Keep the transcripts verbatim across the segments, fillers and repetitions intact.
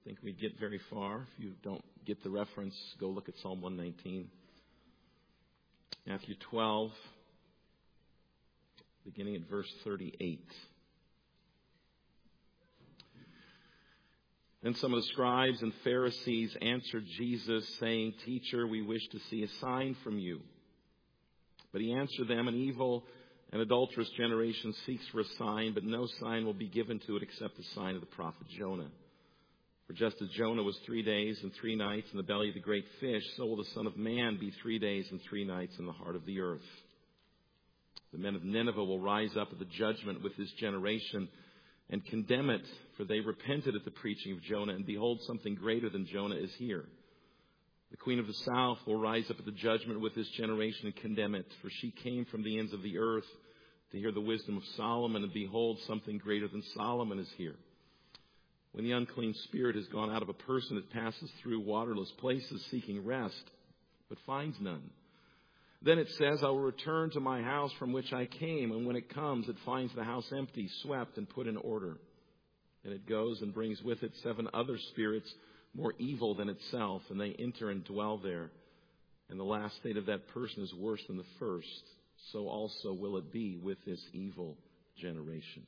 think we'd get very far. If you don't get the reference, go look at Psalm one nineteen. Matthew twelve, beginning at verse thirty-eight. Then some of the scribes and Pharisees answered Jesus, saying, "Teacher, we wish to see a sign from you." But he answered them, "An evil and adulterous generation seeks for a sign, but no sign will be given to it except the sign of the prophet Jonah. For just as Jonah was three days and three nights in the belly of the great fish, so will the Son of Man be three days and three nights in the heart of the earth. The men of Nineveh will rise up at the judgment with this generation and condemn it, for they repented at the preaching of Jonah, and behold, something greater than Jonah is here. The queen of the south will rise up at the judgment with this generation and condemn it, for she came from the ends of the earth to hear the wisdom of Solomon, and behold, something greater than Solomon is here. When the unclean spirit has gone out of a person, it passes through waterless places seeking rest, but finds none. Then it says, I will return to my house from which I came, and when it comes, it finds the house empty, swept, and put in order. And it goes and brings with it seven other spirits more evil than itself, and they enter and dwell there. And the last state of that person is worse than the first. So also will it be with this evil generation."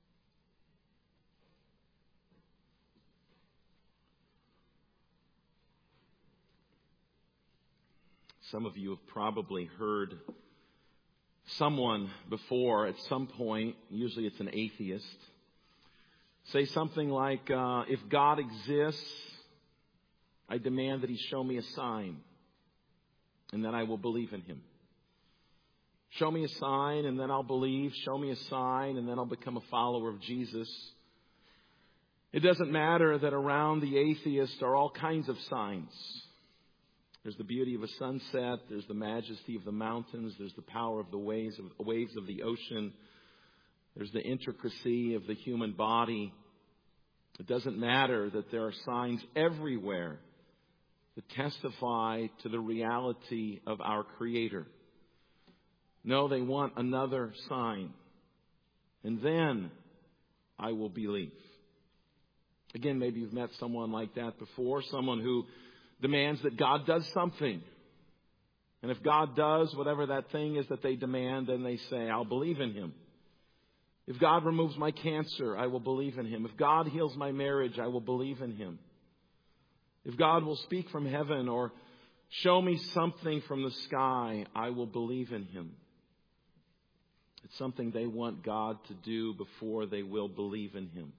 Some of you have probably heard someone before at some point, usually it's an atheist, say something like, uh, if God exists, I demand that he show me a sign, and then I will believe in him. Show me a sign, and then I'll believe. Show me a sign, and then I'll become a follower of Jesus. It doesn't matter that around the atheist are all kinds of signs. There's the beauty of a sunset. There's the majesty of the mountains. There's the power of the waves of, waves of the ocean. There's the intricacy of the human body. It doesn't matter that there are signs everywhere that testify to the reality of our Creator. No, they want another sign. And then I will believe. Again, maybe you've met someone like that before. Someone who demands that God does something. And if God does whatever that thing is that they demand, then they say, I'll believe in him. If God removes my cancer, I will believe in him. If God heals my marriage, I will believe in him. If God will speak from heaven or show me something from the sky, I will believe in him. It's something they want God to do before they will believe in him.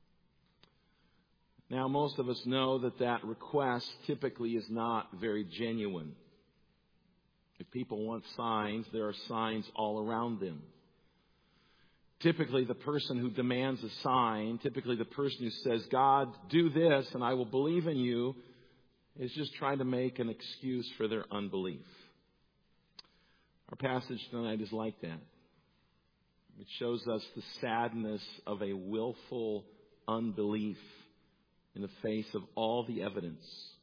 Now, most of us know that that request typically is not very genuine. If people want signs, there are signs all around them. Typically, the person who demands a sign, typically the person who says, God, do this and I will believe in you, is just trying to make an excuse for their unbelief. Our passage tonight is like that. It shows us the sadness of a willful unbelief in the face of all the evidence.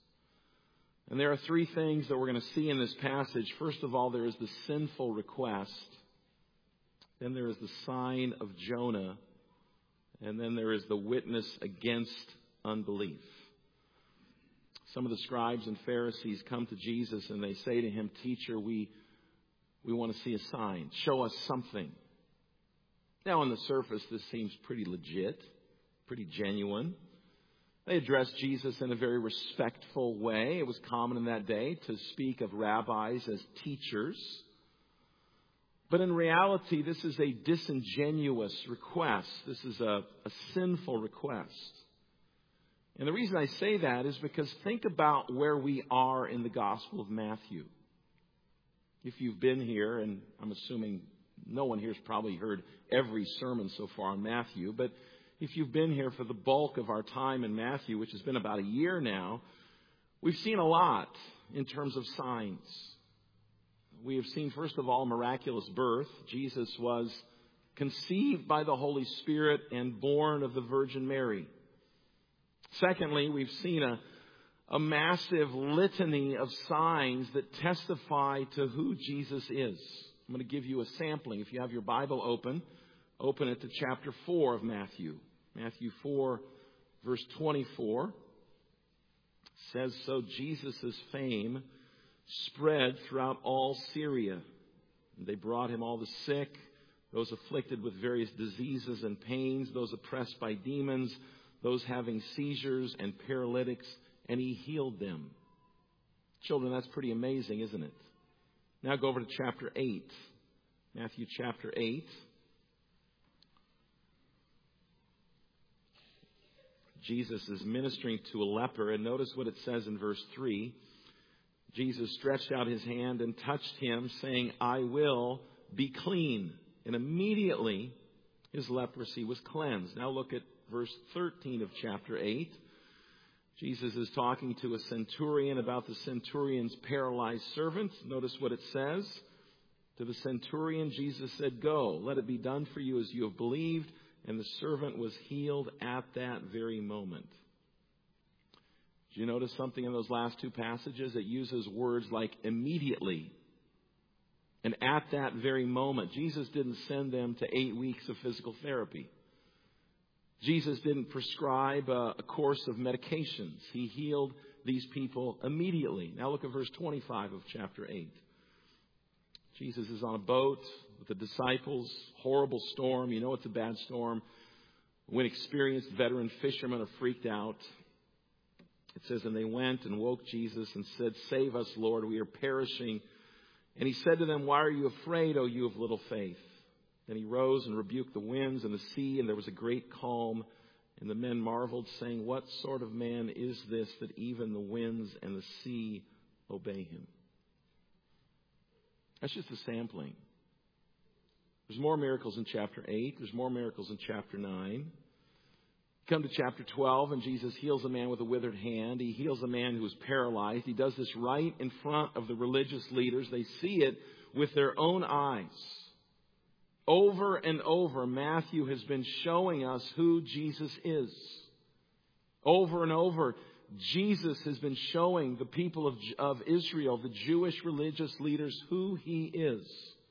And there are three things that we're going to see in this passage. First of all, there is the sinful request. Then there is the sign of Jonah. And then there is the witness against unbelief. Some of the scribes and Pharisees come to Jesus and they say to him, Teacher, we, we want to see a sign. Show us something. Now, on the surface, this seems pretty legit, pretty genuine. They addressed Jesus in a very respectful way. It was common in that day to speak of rabbis as teachers. But in reality, this is a disingenuous request. This is a, a sinful request. And the reason I say that is because think about where we are in the Gospel of Matthew. If you've been here, and I'm assuming no one here has probably heard every sermon so far on Matthew, but if you've been here for the bulk of our time in Matthew, which has been about a year now, we've seen a lot in terms of signs. We have seen, first of all, miraculous birth. Jesus was conceived by the Holy Spirit and born of the Virgin Mary. Secondly, we've seen a, a massive litany of signs that testify to who Jesus is. I'm going to give you a sampling. If you have your Bible open, open it to chapter four of Matthew. Matthew four, verse twenty-four. says so, Jesus' fame spread throughout all Syria. They brought him all the sick, those afflicted with various diseases and pains, those oppressed by demons, those having seizures and paralytics, and he healed them. Children, that's pretty amazing, isn't it? Now go over to chapter eight. Matthew chapter eight. Jesus is ministering to a leper, and notice what it says in verse three. Jesus stretched out his hand and touched him, saying, I will be clean. And immediately his leprosy was cleansed. Now look at verse thirteen of chapter eight. Jesus is talking to a centurion about the centurion's paralyzed servant. Notice what it says. To the centurion, Jesus said, Go, let it be done for you as you have believed. And the servant was healed at that very moment. Did you notice something in those last two passages? It uses words like immediately and at that very moment. Jesus didn't send them to eight weeks of physical therapy. Jesus didn't prescribe a, a course of medications. He healed these people immediately. Now look at verse twenty-five of chapter eight. Jesus is on a boat with the disciples. Horrible storm. You know it's a bad storm. When experienced veteran fishermen are freaked out. It says, and they went and woke Jesus and said, Save us, Lord, we are perishing. And he said to them, Why are you afraid, O you of little faith? Then he rose and rebuked the winds and the sea, and there was a great calm. And the men marveled, saying, What sort of man is this that even the winds and the sea obey him? That's just a sampling. There's more miracles in chapter eight. There's more miracles in chapter nine. Come to chapter twelve, and Jesus heals a man with a withered hand. He heals a man who is paralyzed. He does this right in front of the religious leaders. They see it with their own eyes. Over and over, Matthew has been showing us who Jesus is. Over and over, Jesus has been showing the people of, of Israel, the Jewish religious leaders, who he is.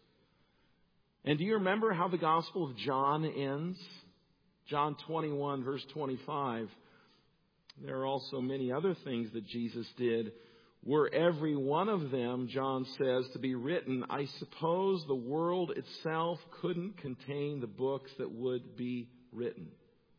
And do you remember how the Gospel of John ends? John twenty-one, verse twenty-five. There are also many other things that Jesus did. Were every one of them, John says, to be written, I suppose the world itself couldn't contain the books that would be written.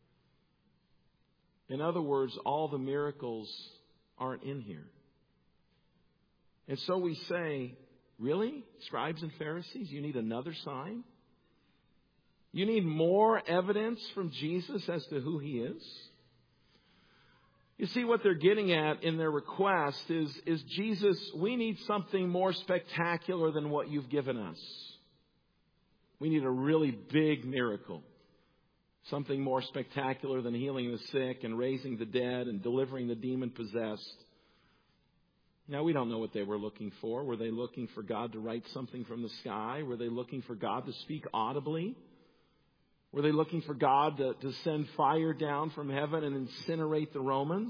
In other words, all the miracles aren't in here. And so we say, really? Scribes and Pharisees, you need another sign? You need more evidence from Jesus as to who he is? You see, what they're getting at in their request is, is Jesus, we need something more spectacular than what you've given us. We need a really big miracle. Something more spectacular than healing the sick and raising the dead and delivering the demon-possessed. Now, we don't know what they were looking for. Were they looking for God to write something from the sky? Were they looking for God to speak audibly? Were they looking for God to, to send fire down from heaven and incinerate the Romans?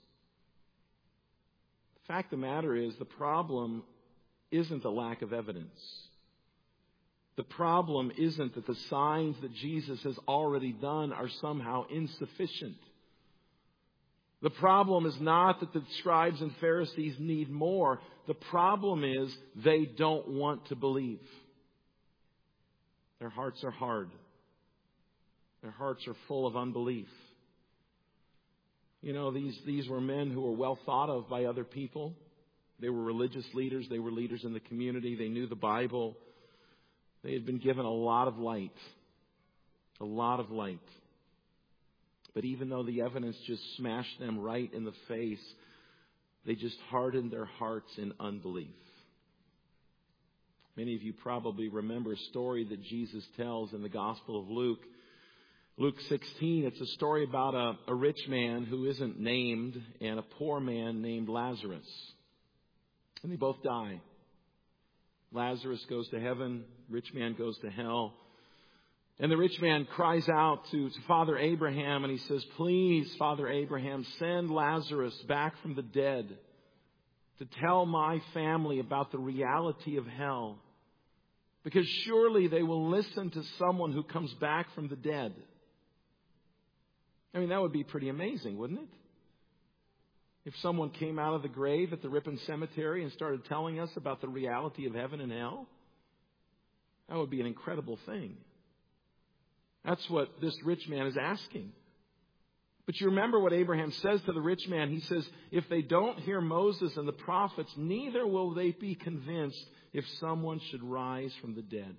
The fact of the matter is, the problem isn't the lack of evidence. The problem isn't that the signs that Jesus has already done are somehow insufficient. The problem is not that the scribes and Pharisees need more. The problem is they don't want to believe. Their hearts are hard. Their hearts are full of unbelief. You know, these, these were men who were well thought of by other people. They were religious leaders. They were leaders in the community. They knew the Bible. They had been given a lot of light. A lot of light. But even though the evidence just smashed them right in the face, they just hardened their hearts in unbelief. Many of you probably remember a story that Jesus tells in the Gospel of Luke. Luke sixteen, it's a story about a, a rich man who isn't named and a poor man named Lazarus. And they both die. Lazarus goes to heaven, rich man goes to hell. And the rich man cries out to, to Father Abraham, and he says, Please, Father Abraham, send Lazarus back from the dead to tell my family about the reality of hell. Because surely they will listen to someone who comes back from the dead. I mean, that would be pretty amazing, wouldn't it? If someone came out of the grave at the Ripon Cemetery and started telling us about the reality of heaven and hell, that would be an incredible thing. That's what this rich man is asking. But you remember what Abraham says to the rich man. He says, if they don't hear Moses and the prophets, neither will they be convinced if someone should rise from the dead.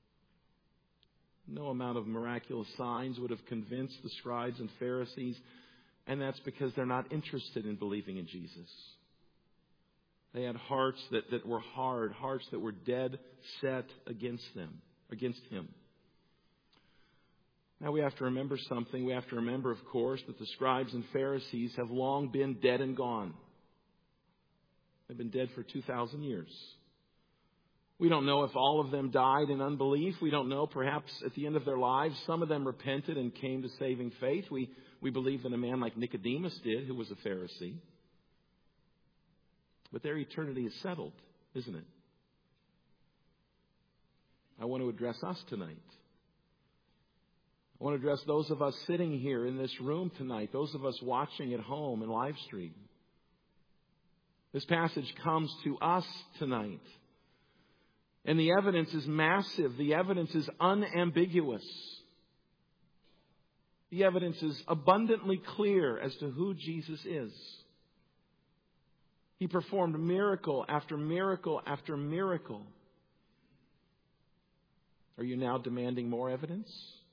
No amount of miraculous signs would have convinced the scribes and Pharisees, and that's because they're not interested in believing in Jesus. They had hearts that, that were hard, hearts that were dead set against them, against him. Now we have to remember something. We have to remember, of course, that the scribes and Pharisees have long been dead and gone. They've been dead for two thousand years. We don't know if all of them died in unbelief. We don't know. Perhaps at the end of their lives, some of them repented and came to saving faith. We, we believe that a man like Nicodemus did, who was a Pharisee. But their eternity is settled, isn't it? I want to address us tonight. I want to address those of us sitting here in this room tonight, those of us watching at home and live stream. This passage comes to us tonight. And the evidence is massive. The evidence is unambiguous. The evidence is abundantly clear as to who Jesus is. He performed miracle after miracle after miracle. Are you now demanding more evidence?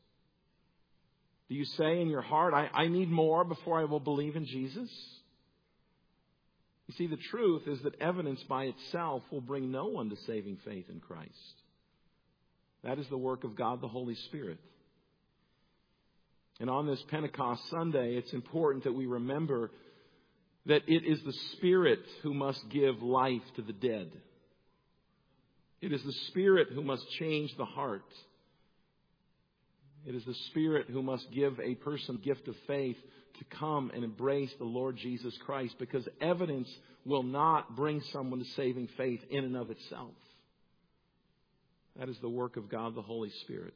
Do you say in your heart, I, I need more before I will believe in Jesus? You see, the truth is that evidence by itself will bring no one to saving faith in Christ. That is the work of God the Holy Spirit. And on this Pentecost Sunday, it's important that we remember that it is the Spirit who must give life to the dead. It is the Spirit who must change the heart. It is the Spirit who must give a person the gift of faith to come and embrace the Lord Jesus Christ, because evidence will not bring someone to saving faith in and of itself. That is the work of God the Holy Spirit.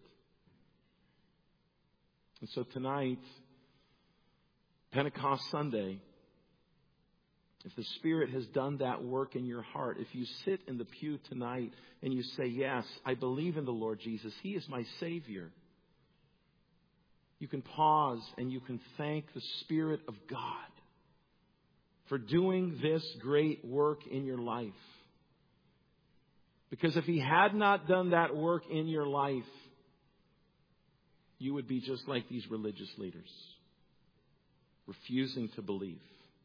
And so tonight, Pentecost Sunday, if the Spirit has done that work in your heart, if you sit in the pew tonight and you say, yes, I believe in the Lord Jesus, He is my Savior, you can pause and you can thank the Spirit of God for doing this great work in your life. Because if He had not done that work in your life, you would be just like these religious leaders, refusing to believe.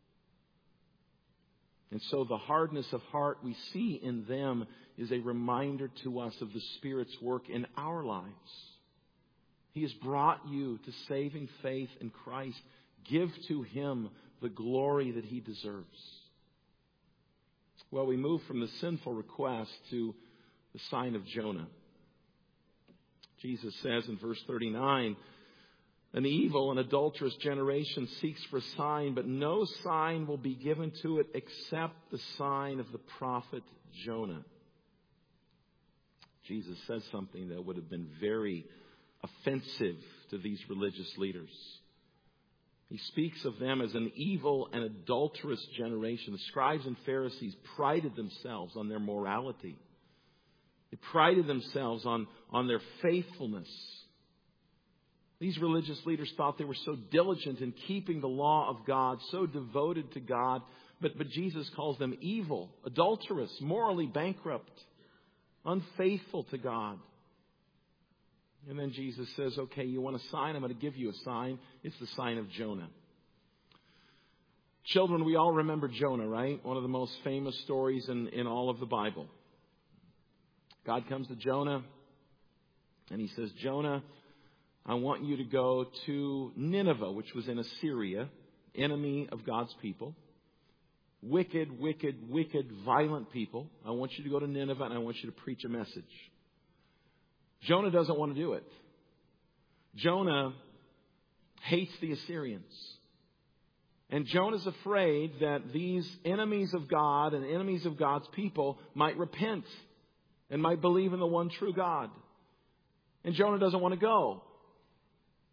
And so the hardness of heart we see in them is a reminder to us of the Spirit's work in our lives. He has brought you to saving faith in Christ. Give to Him the glory that He deserves. Well, we move from the sinful request to the sign of Jonah. Jesus says in verse thirty-nine, an evil and adulterous generation seeks for a sign, but no sign will be given to it except the sign of the prophet Jonah. Jesus says something that would have been very offensive to these religious leaders. He speaks of them as an evil and adulterous generation. The scribes and Pharisees prided themselves on their morality. They prided themselves on, on their faithfulness. These religious leaders thought they were so diligent in keeping the law of God, so devoted to God. But, but Jesus calls them evil, adulterous, morally bankrupt, unfaithful to God. And then Jesus says, okay, you want a sign? I'm going to give you a sign. It's the sign of Jonah. Children, we all remember Jonah, right? One of the most famous stories in, in all of the Bible. God comes to Jonah and He says, Jonah, I want you to go to Nineveh, which was in Assyria, enemy of God's people. Wicked, wicked, wicked, violent people. I want you to go to Nineveh and I want you to preach a message. Jonah doesn't want to do it. Jonah hates the Assyrians. And Jonah's afraid that these enemies of God and enemies of God's people might repent and might believe in the one true God. And Jonah doesn't want to go.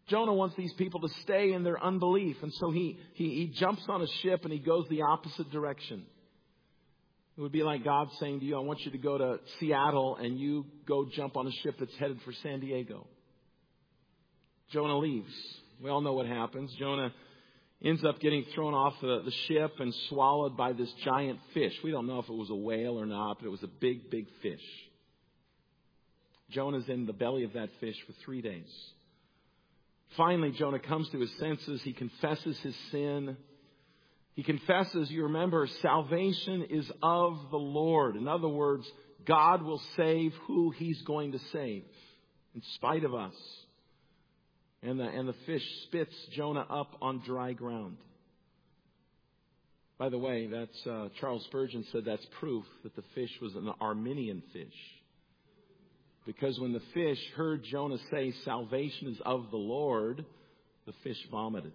Jonah wants these people to stay in their unbelief. And so he, he, he jumps on a ship and he goes the opposite direction. It would be like God saying to you, I want you to go to Seattle and you go jump on a ship that's headed for San Diego. Jonah leaves. We all know what happens. Jonah ends up getting thrown off the, the ship and swallowed by this giant fish. We don't know if it was a whale or not, but it was a big, big fish. Jonah's in the belly of that fish for three days. Finally, Jonah comes to his senses. He confesses his sin. He confesses, you remember, salvation is of the Lord. In other words, God will save who He's going to save, in spite of us. And the, and the fish spits Jonah up on dry ground. By the way, that's uh, Charles Spurgeon said that's proof that the fish was an Arminian fish. Because when the fish heard Jonah say, salvation is of the Lord, the fish vomited.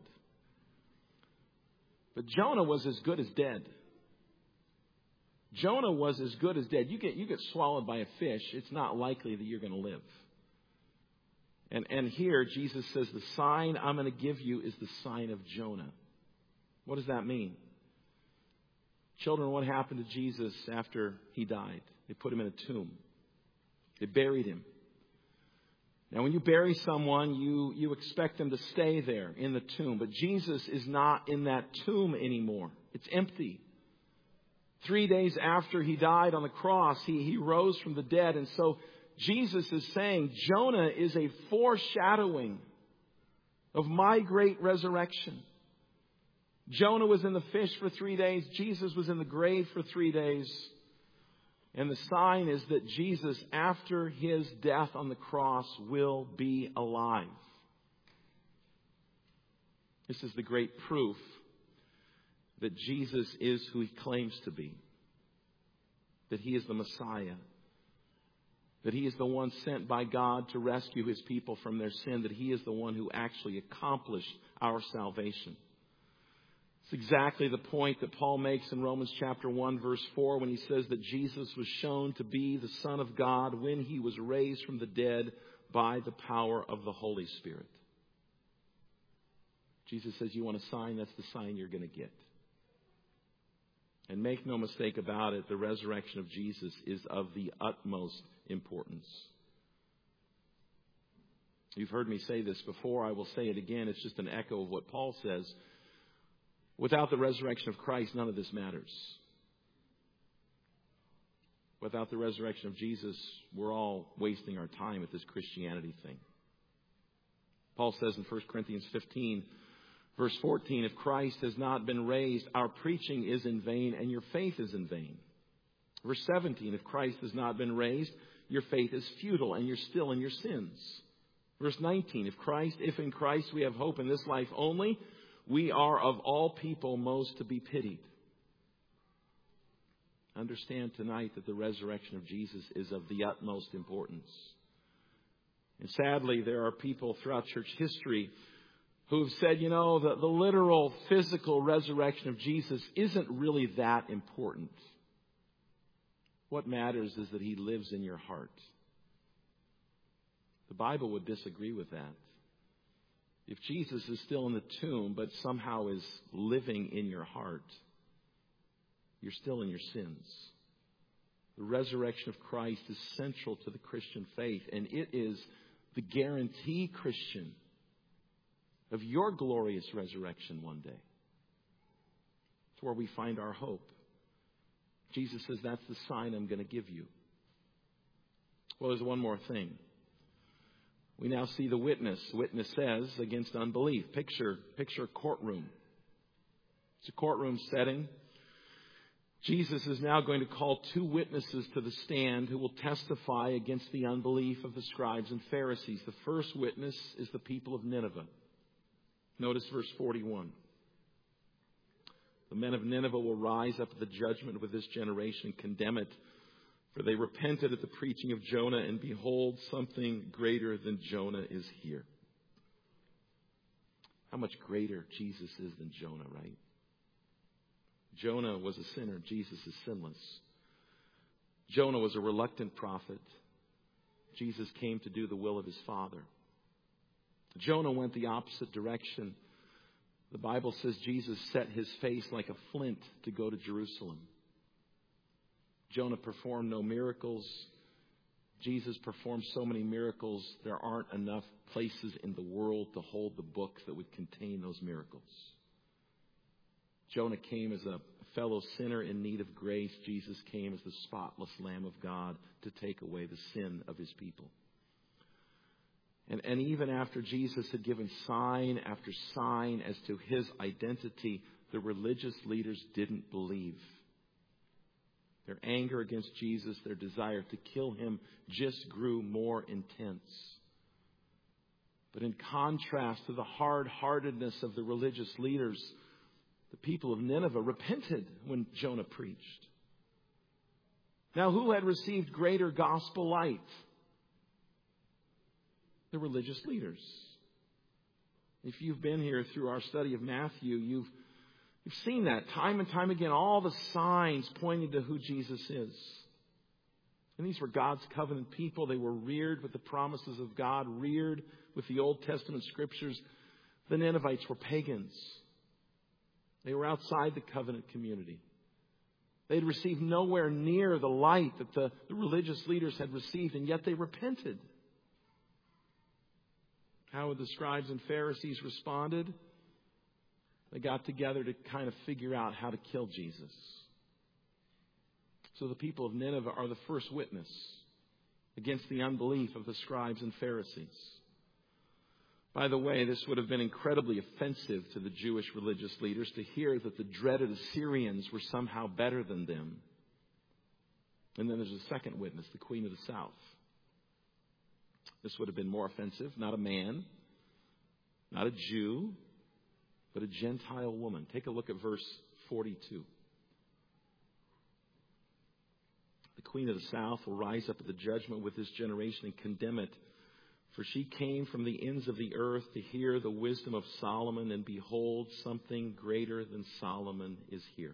But Jonah was as good as dead. Jonah was as good as dead. You get, you get swallowed by a fish, it's not likely that you're going to live. And, and here, Jesus says, the sign I'm going to give you is the sign of Jonah. What does that mean? Children, what happened to Jesus after He died? They put Him in a tomb. They buried Him. Now, when you bury someone, you, you expect them to stay there in the tomb. But Jesus is not in that tomb anymore. It's empty. Three days after He died on the cross, He, he rose from the dead. And so Jesus is saying, Jonah is a foreshadowing of my great resurrection. Jonah was in the fish for three days. Jesus was in the grave for three days. And the sign is that Jesus, after His death on the cross, will be alive. This is the great proof that Jesus is who He claims to be. That He is the Messiah. That He is the one sent by God to rescue His people from their sin. That He is the one who actually accomplished our salvation. It's exactly the point that Paul makes in Romans chapter one, verse four, when he says that Jesus was shown to be the Son of God when He was raised from the dead by the power of the Holy Spirit. Jesus says, you want a sign? That's the sign you're going to get. And make no mistake about it, the resurrection of Jesus is of the utmost importance. You've heard me say this before. I will say it again. It's just an echo of what Paul says. Without the resurrection of Christ, none of this matters. Without the resurrection of Jesus, we're all wasting our time with this Christianity thing. Paul says in First Corinthians fifteen, verse fourteen, if Christ has not been raised, our preaching is in vain and your faith is in vain. Verse seventeen, if Christ has not been raised, your faith is futile and you're still in your sins. Verse nineteen, if Christ, if in Christ we have hope in this life only, we are of all people most to be pitied. Understand tonight that the resurrection of Jesus is of the utmost importance. And sadly, there are people throughout church history who have said, you know, the, the literal physical resurrection of Jesus isn't really that important. What matters is that He lives in your heart. The Bible would disagree with that. If Jesus is still in the tomb, but somehow is living in your heart, you're still in your sins. The resurrection of Christ is central to the Christian faith, and it is the guarantee, Christian, of your glorious resurrection one day. It's where we find our hope. Jesus says, that's the sign I'm going to give you. Well, there's one more thing. We now see the witness. Witness says against unbelief. Picture, picture a courtroom. It's a courtroom setting. Jesus is now going to call two witnesses to the stand who will testify against the unbelief of the scribes and Pharisees. The first witness is the people of Nineveh. Notice verse forty-one. The men of Nineveh will rise up at the judgment with this generation and condemn it. For they repented at the preaching of Jonah, and behold, something greater than Jonah is here. How much greater Jesus is than Jonah, right? Jonah was a sinner. Jesus is sinless. Jonah was a reluctant prophet. Jesus came to do the will of His Father. Jonah went the opposite direction. The Bible says Jesus set his face like a flint to go to Jerusalem. Jonah performed no miracles. Jesus performed so many miracles, there aren't enough places in the world to hold the books that would contain those miracles. Jonah came as a fellow sinner in need of grace. Jesus came as the spotless Lamb of God to take away the sin of his people. And, and even after Jesus had given sign after sign as to his identity, the religious leaders didn't believe. Their anger against Jesus, their desire to kill him, just grew more intense. But in contrast to the hard-heartedness of the religious leaders, the people of Nineveh repented when Jonah preached. Now, who had received greater gospel light? The religious leaders. If you've been here through our study of Matthew, you've You've seen that time and time again, all the signs pointing to who Jesus is. And these were God's covenant people. They were reared with the promises of God, reared with the Old Testament scriptures. The Ninevites were pagans. They were outside the covenant community. They had received nowhere near the light that the, the religious leaders had received, and yet they repented. How had the scribes and Pharisees responded? They got together to kind of figure out how to kill Jesus. So the people of Nineveh are the first witness against the unbelief of the scribes and Pharisees. By the way, this would have been incredibly offensive to the Jewish religious leaders to hear that the dreaded Assyrians were somehow better than them. And then there's a second witness, the Queen of the South. This would have been more offensive. Not a man, not a Jew, but a Gentile woman. Take a look at verse forty-two. The Queen of the South will rise up at the judgment with this generation and condemn it. For she came from the ends of the earth to hear the wisdom of Solomon, and behold, something greater than Solomon is here.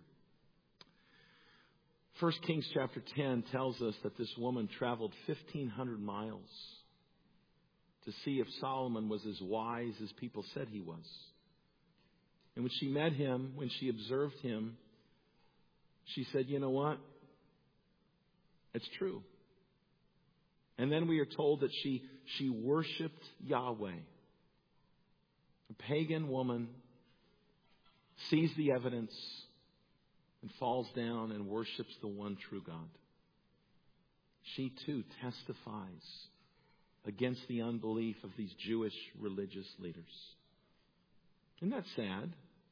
First Kings chapter ten tells us that this woman traveled fifteen hundred miles to see if Solomon was as wise as people said he was. And when she met him, when she observed him, she said, you know what? It's true. And then we are told that she, she worshiped Yahweh. A pagan woman sees the evidence and falls down and worships the one true God. She too testifies against the unbelief of these Jewish religious leaders. Isn't that sad?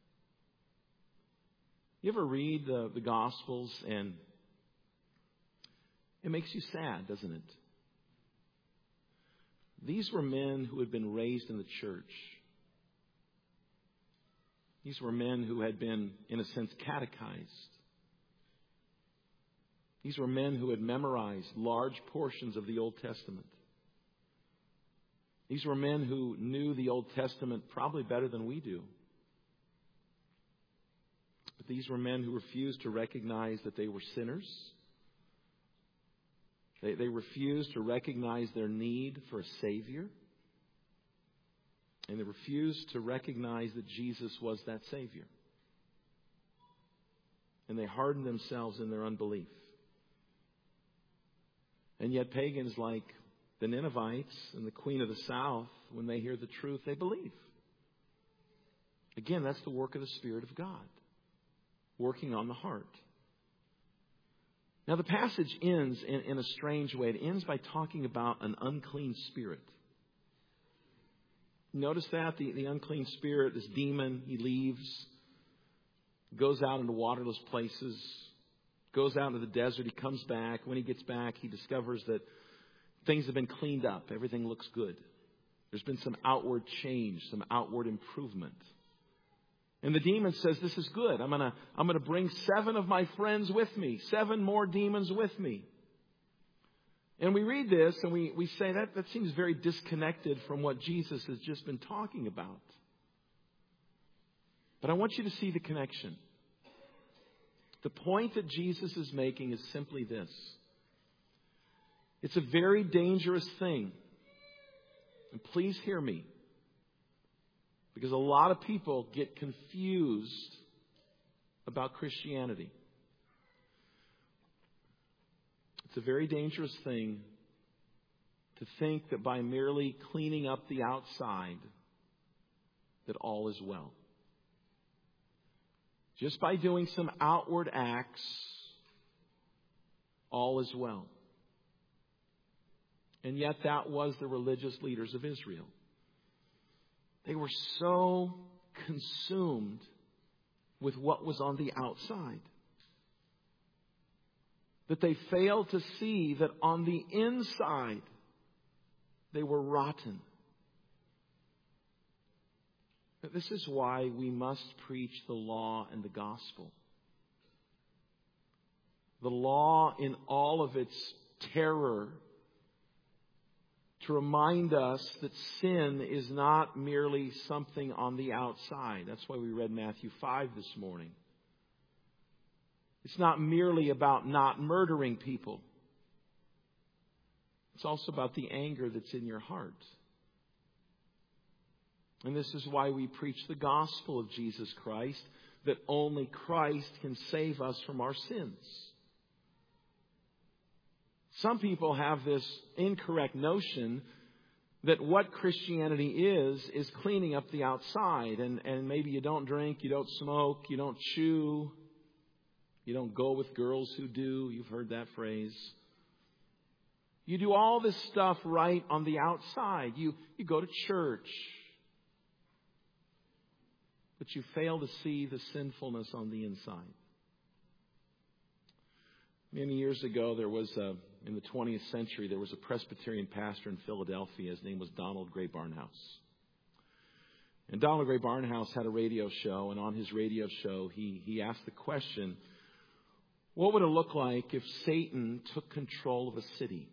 You ever read the, the Gospels and it makes you sad, doesn't it? These were men who had been raised in the church. These were men who had been, in a sense, catechized. These were men who had memorized large portions of the Old Testament. These were men who knew the Old Testament probably better than we do. But these were men who refused to recognize that they were sinners. They, they refused to recognize their need for a Savior. And they refused to recognize that Jesus was that Savior. And they hardened themselves in their unbelief. And yet pagans like the Ninevites and the Queen of the South, when they hear the truth, they believe. Again, that's the work of the Spirit of God, working on the heart. Now, the passage ends in, in a strange way. It ends by talking about an unclean spirit. Notice that? The, the unclean spirit, this demon, he leaves, goes out into waterless places, goes out into the desert. He comes back. When he gets back, he discovers that things have been cleaned up. Everything looks good. There's been some outward change, some outward improvement. And the demon says, this is good. I'm going to I'm going to bring seven of my friends with me, seven more demons with me. And we read this and we, we say that that seems very disconnected from what Jesus has just been talking about. But I want you to see the connection. The point that Jesus is making is simply this. It's a very dangerous thing. And please hear me. Because a lot of people get confused about Christianity. It's a very dangerous thing to think that by merely cleaning up the outside, that all is well. Just by doing some outward acts, all is well. And yet that was the religious leaders of Israel. They were so consumed with what was on the outside that they failed to see that on the inside they were rotten. This is why we must preach the law and the gospel. The law in all of its terror, to remind us that sin is not merely something on the outside. That's why we read Matthew five this morning. It's not merely about not murdering people. It's also about the anger that's in your heart. And this is why we preach the gospel of Jesus Christ, that only Christ can save us from our sins. Some people have this incorrect notion that what Christianity is, is cleaning up the outside. And, and maybe you don't drink, you don't smoke, you don't chew, you don't go with girls who do. You've heard that phrase. You do all this stuff right on the outside. You, you go to church. But you fail to see the sinfulness on the inside. Many years ago, there was a, in the twentieth century, there was a Presbyterian pastor in Philadelphia. His name was Donald Gray Barnhouse. And Donald Gray Barnhouse had a radio show, and on his radio show, he, he asked the question, what would it look like if Satan took control of a city?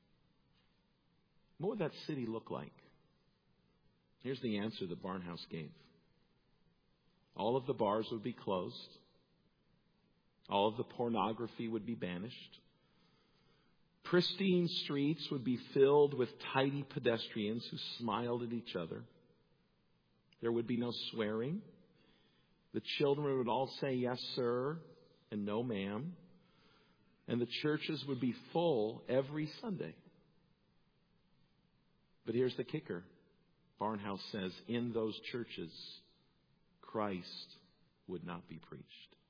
What would that city look like? Here's the answer that Barnhouse gave. All of the bars would be closed. All of the pornography would be banished. Pristine streets would be filled with tidy pedestrians who smiled at each other. There would be no swearing. The children would all say yes, sir, and no, ma'am. And the churches would be full every Sunday. But here's the kicker. Barnhouse says, in those churches, Christ would not be preached.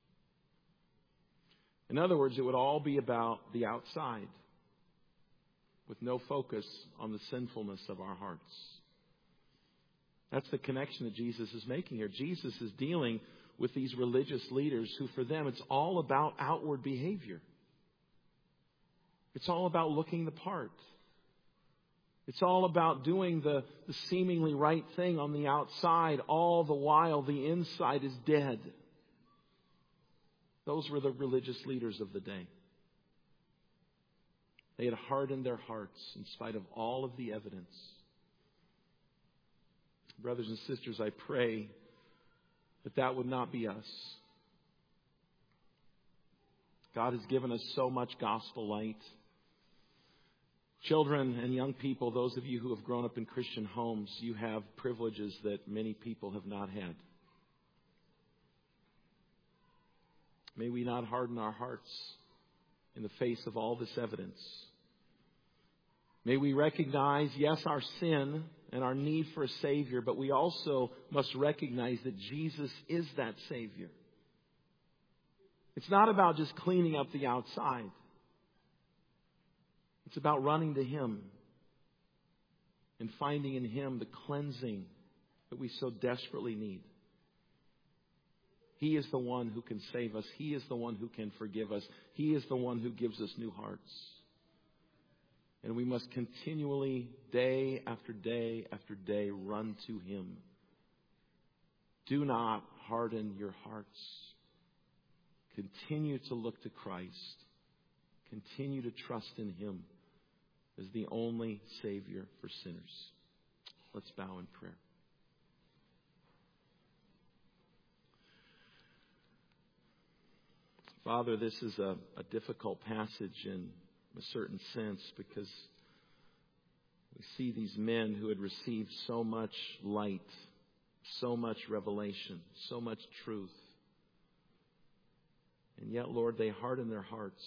In other words, it would all be about the outside, with no focus on the sinfulness of our hearts. That's the connection that Jesus is making here. Jesus is dealing with these religious leaders who, for them, it's all about outward behavior. It's all about looking the part. It's all about doing the, the seemingly right thing on the outside, all the while the inside is dead. Those were the religious leaders of the day. They had hardened their hearts in spite of all of the evidence. Brothers and sisters, I pray that that would not be us. God has given us so much gospel light. Children and young people, those of you who have grown up in Christian homes, you have privileges that many people have not had. May we not harden our hearts in the face of all this evidence. May we recognize, yes, our sin and our need for a Savior, but we also must recognize that Jesus is that Savior. It's not about just cleaning up the outside. It's about running to Him and finding in Him the cleansing that we so desperately need. He is the one who can save us. He is the one who can forgive us. He is the one who gives us new hearts. And we must continually, day after day after day, run to Him. Do not harden your hearts. Continue to look to Christ. Continue to trust in Him as the only Savior for sinners. Let's bow in prayer. Father, this is a, a difficult passage in a certain sense because we see these men who had received so much light so much revelation, so much truth. And yet, Lord, they harden their hearts.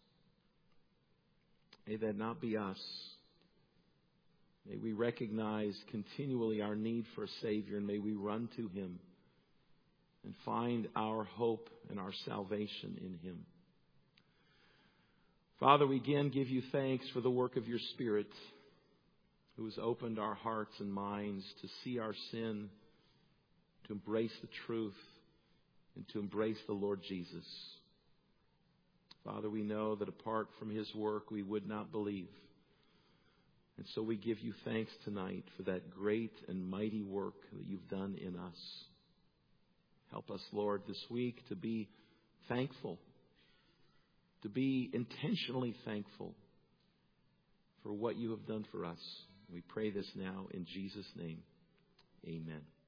May that not be us. May we recognize continually our need for a Savior, and may we run to Him and find our hope and our salvation in Him. Father, we again give you thanks for the work of your Spirit, who has opened our hearts and minds to see our sin, to embrace the truth, and to embrace the Lord Jesus. Father, we know that apart from His work, we would not believe. And so we give you thanks tonight for that great and mighty work that you've done in us. Help us, Lord, this week to be thankful, to be intentionally thankful for what you have done for us. We pray this now in Jesus' name. Amen.